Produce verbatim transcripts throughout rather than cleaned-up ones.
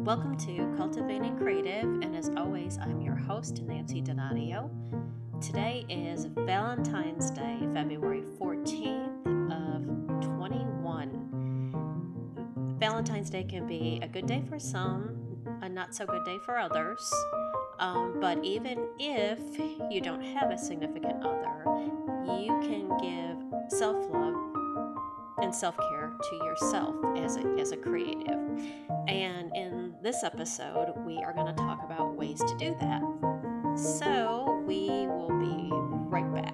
Welcome to Cultivating Creative, and as always, I'm your host, Nancy Donadio. Today is Valentine's Day, February fourteenth of twenty-one. Valentine's Day can be a good day for some, a not so good day for others. Um, but even if you don't have a significant other, you can give self-love and self-care to yourself as a, as a creative. And in this episode, we are going to talk about ways to do that. So we will be right back.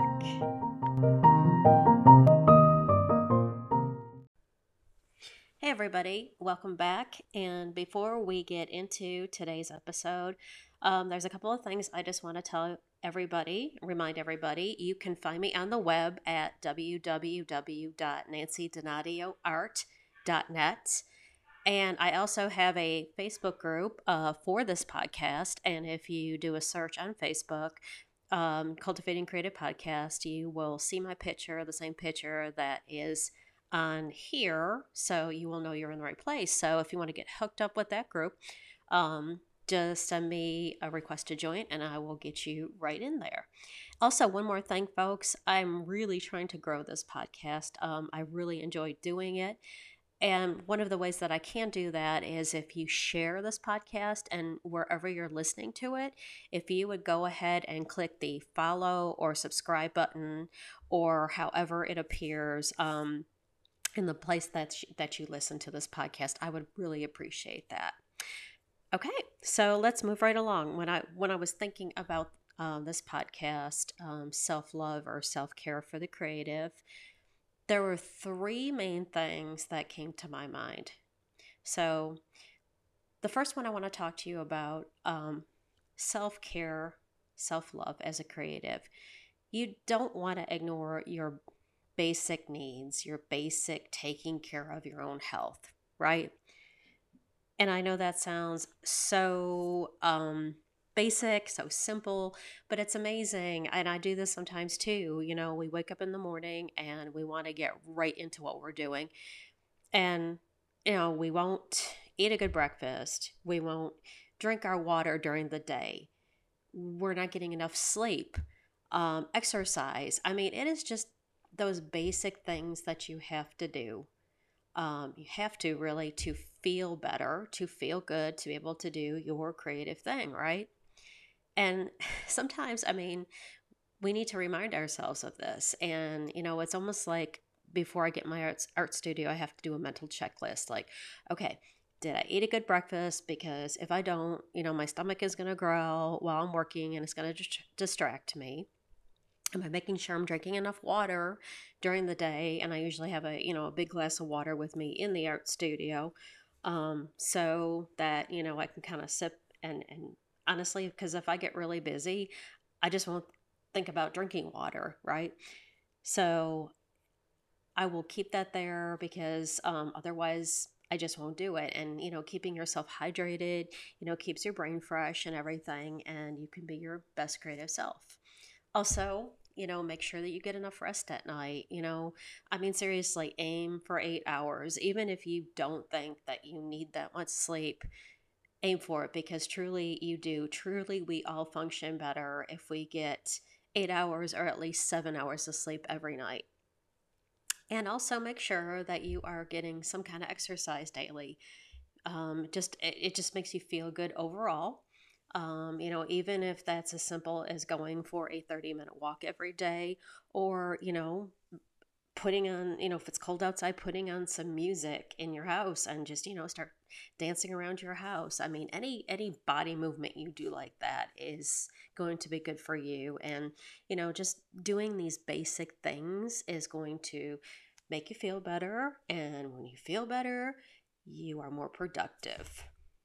Hey everybody, welcome back. And before we get into today's episode, um, there's a couple of things I just want to tell everybody, remind everybody. You can find me on the web at w w w dot nancy donadio art dot net. And I also have a Facebook group uh, for this podcast. And if you do a search on Facebook, um, Cultivating Creative Podcast, you will see my picture, the same picture that is on here. So you will know you're in the right place. So if you want to get hooked up with that group, um, just send me a request to join and I will get you right in there. Also, one more thing, folks, I'm really trying to grow this podcast. Um, I really enjoy doing it. And one of the ways that I can do that is if you share this podcast and wherever you're listening to it, if you would go ahead and click the follow or subscribe button or however it appears um, in the place that, sh- that you listen to this podcast, I would really appreciate that. Okay, so let's move right along. When I when I was thinking about um, this podcast, um, self-love or self-care for the creative, there were three main things that came to my mind. So the first one I want to talk to you about, um, self-care, self-love as a creative. You don't want to ignore your basic needs, your basic taking care of your own health, right? And I know that sounds so um, basic, so simple, but it's amazing. And I do this sometimes too. You know, we wake up in the morning and we want to get right into what we're doing. And, you know, we won't eat a good breakfast. We won't drink our water during the day. We're not getting enough sleep, um, exercise. I mean, it is just those basic things that you have to do. Um, you have to really to feel better, to feel good, to be able to do your creative thing, right? And sometimes, I mean, we need to remind ourselves of this. And, you know, it's almost like before I get my art, art studio, I have to do a mental checklist. Like, okay, did I eat a good breakfast? Because if I don't, you know, my stomach is going to growl while I'm working and it's going to just distract me. Am I making sure I'm drinking enough water during the day? And I usually have a, you know, a big glass of water with me in the art studio, um, so that, you know, I can kind of sip and, and honestly, because if I get really busy, I just won't think about drinking water, right? So I will keep that there because um, otherwise I just won't do it. And, you know, keeping yourself hydrated, you know, keeps your brain fresh and everything, and you can be your best creative self. Also, you know, make sure that you get enough rest at night. You know, I mean, seriously, aim for eight hours. Even if you don't think that you need that much sleep, aim for it because truly you do. Truly, we all function better if we get eight hours or at least seven hours of sleep every night. And also make sure that you are getting some kind of exercise daily. Um, just it, it just makes you feel good overall. Um, you know, even if that's as simple as going for a thirty minute walk every day, or, you know, putting on, you know, if it's cold outside, putting on some music in your house and just, you know, start dancing around your house. I mean, any any body movement you do like that is going to be good for you. And, you know, just doing these basic things is going to make you feel better. And when you feel better, you are more productive.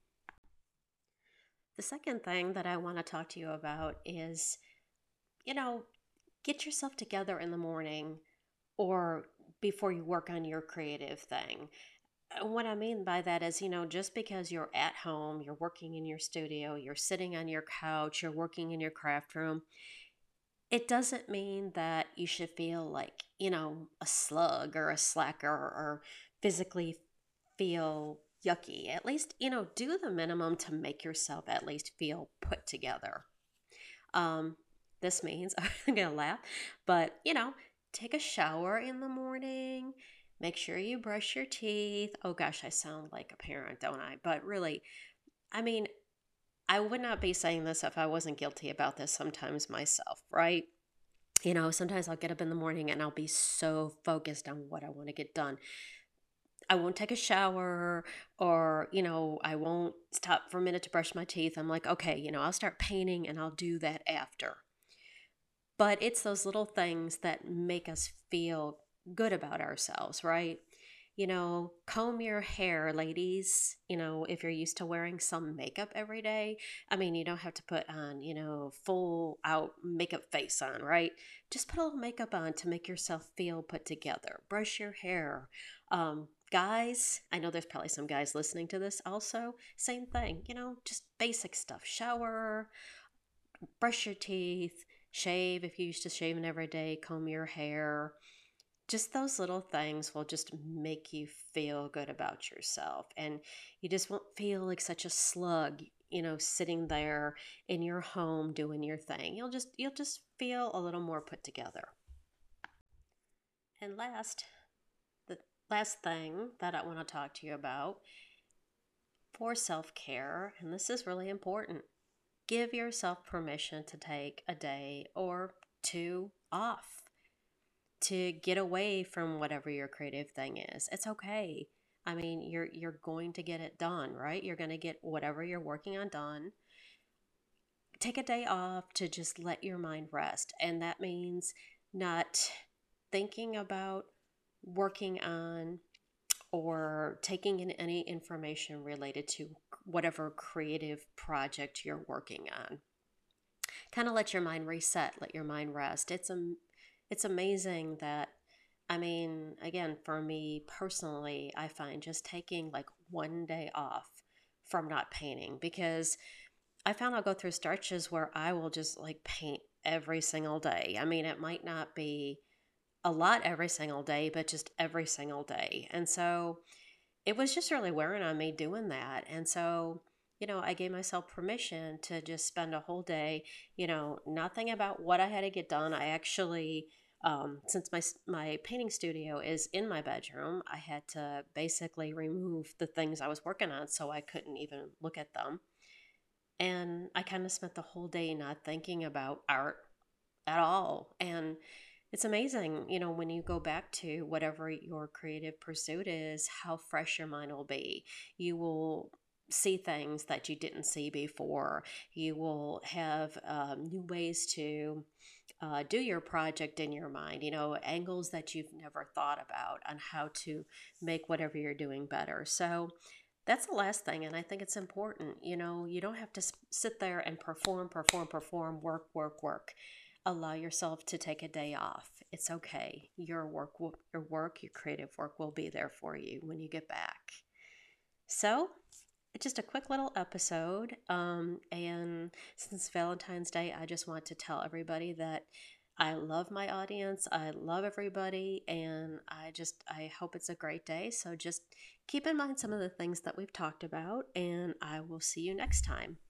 The second thing that I want to talk to you about is, you know, get yourself together in the morning or before you work on your creative thing. Uh, What I mean by that is, you know, just because you're at home, you're working in your studio, you're sitting on your couch, you're working in your craft room, it doesn't mean that you should feel like, you know, a slug or a slacker or physically feel yucky. At least, you know, do the minimum to make yourself at least feel put together. Um, this means, I'm going to laugh, but, you know, take a shower in the morning. Make sure you brush your teeth. Oh gosh, I sound like a parent, don't I? But really, I mean, I would not be saying this if I wasn't guilty about this sometimes myself, right? You know, sometimes I'll get up in the morning and I'll be so focused on what I want to get done. I won't take a shower, or, you know, I won't stop for a minute to brush my teeth. I'm like, okay, you know, I'll start painting and I'll do that after. But it's those little things that make us feel good about ourselves, right? You know, comb your hair, ladies. You know, if you're used to wearing some makeup every day, I mean, you don't have to put on, you know, full out makeup face on, right? Just put a little makeup on to make yourself feel put together. Brush your hair. Um, guys, I know there's probably some guys listening to this also. Same thing, you know, just basic stuff. Shower, brush your teeth, shave if you used to shaving every day, comb your hair. Just those little things will just make you feel good about yourself. And you just won't feel like such a slug, you know, sitting there in your home doing your thing. You'll just you'll just feel a little more put together. And last, the last thing that I want to talk to you about for self-care, and this is really important. Give yourself permission to take a day or two off, to get away from whatever your creative thing is. It's okay. I mean, you're you're going to get it done, right? You're going to get whatever you're working on done. Take a day off to just let your mind rest, and that means not thinking about working on or taking in any information related to whatever creative project you're working on. Kind of let your mind reset, let your mind rest. It's a it's amazing that, I mean, again, for me personally, I find just taking like one day off from not painting, because I found I'll go through stretches where I will just like paint every single day. I mean, it might not be a lot every single day, but just every single day. And so it was just really wearing on me doing that. And so, you know, I gave myself permission to just spend a whole day, you know, nothing about what I had to get done. I actually, um, since my my painting studio is in my bedroom, I had to basically remove the things I was working on so I couldn't even look at them. And I kind of spent the whole day not thinking about art at all. And it's amazing, you know, when you go back to whatever your creative pursuit is, how fresh your mind will be. You will see things that you didn't see before. You will have um, new ways to uh, do your project in your mind, you know, angles that you've never thought about on how to make whatever you're doing better. So, that's the last thing, and I think it's important. You know, you don't have to s- sit there and perform, perform, perform, work, work, work. Allow yourself to take a day off. It's okay. Your work will, your work, your creative work will be there for you when you get back. So, it's just a quick little episode. Um, and since Valentine's Day, I just want to tell everybody that I love my audience. I love everybody. And I just, I hope it's a great day. So just keep in mind some of the things that we've talked about. And I will see you next time.